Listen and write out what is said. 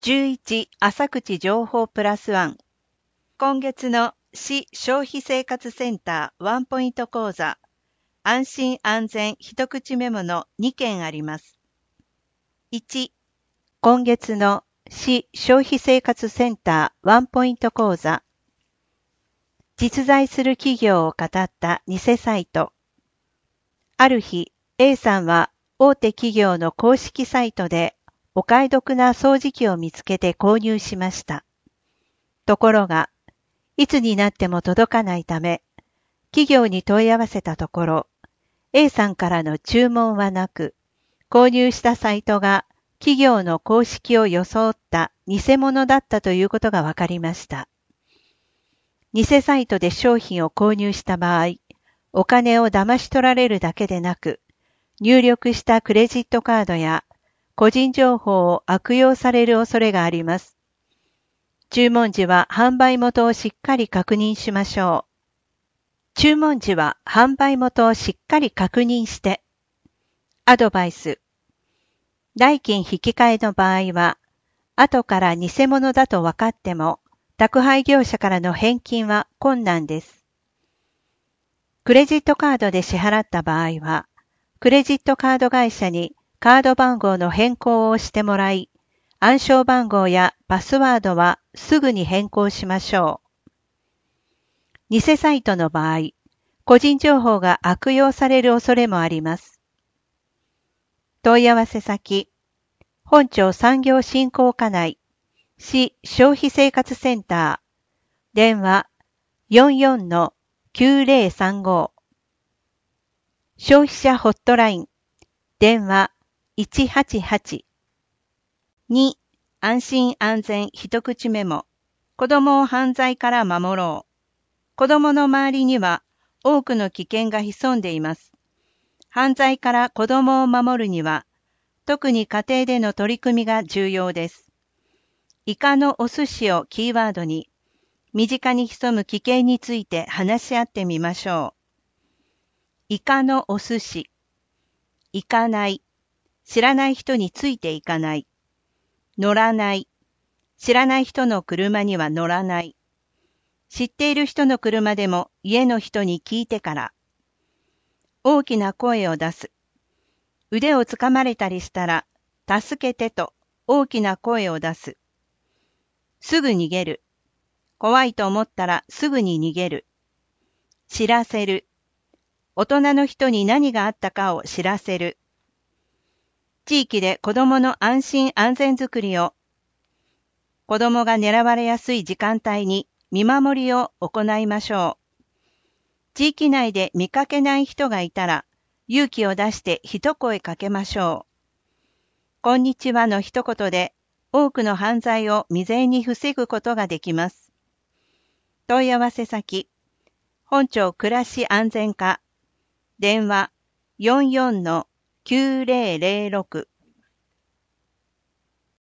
11朝口情報プラス1。今月の市消費生活センターワンポイント講座安心安全一口メモの2件あります。1、今月の市消費生活センターワンポイント講座実在する企業を語った偽サイト。ある日、A さんは大手企業の公式サイトでお買い得な掃除機を見つけて購入しました。ところが、いつになっても届かないため、企業に問い合わせたところ、A さんからの注文はなく、購入したサイトが企業の公式を装った偽物だったということが分かりました。偽サイトで商品を購入した場合、お金を騙し取られるだけでなく、入力したクレジットカードや個人情報を悪用される恐れがあります。注文時は販売元をしっかり確認しましょう。注文時は販売元をしっかり確認して。アドバイス。代金引き換えの場合は、後から偽物だと分かっても、宅配業者からの返金は困難です。クレジットカードで支払った場合は、クレジットカード会社にカード番号の変更をしてもらい、暗証番号やパスワードはすぐに変更しましょう。偽サイトの場合、個人情報が悪用される恐れもあります。問い合わせ先、本町産業振興課内、市消費生活センター、電話 44-9035、消費者ホットライン、電話188。2、安心安全一口メモ。子供を犯罪から守ろう。子供の周りには多くの危険が潜んでいます。犯罪から子供を守るには、特に家庭での取り組みが重要です。イカのお寿司をキーワードに、身近に潜む危険について話し合ってみましょう。イカのお寿司。行かない。知らない人についていかない。乗らない。知らない人の車には乗らない。知っている人の車でも家の人に聞いてから。大きな声を出す。腕をつかまれたりしたら、助けてと大きな声を出す。すぐ逃げる。怖いと思ったらすぐに逃げる。知らせる。大人の人に何があったかを知らせる。地域で子供の安心安全づくりを、子供が狙われやすい時間帯に見守りを行いましょう。地域内で見かけない人がいたら、勇気を出して一声かけましょう。こんにちはの一言で、多くの犯罪を未然に防ぐことができます。問い合わせ先、本町暮らし安全課、電話44-9006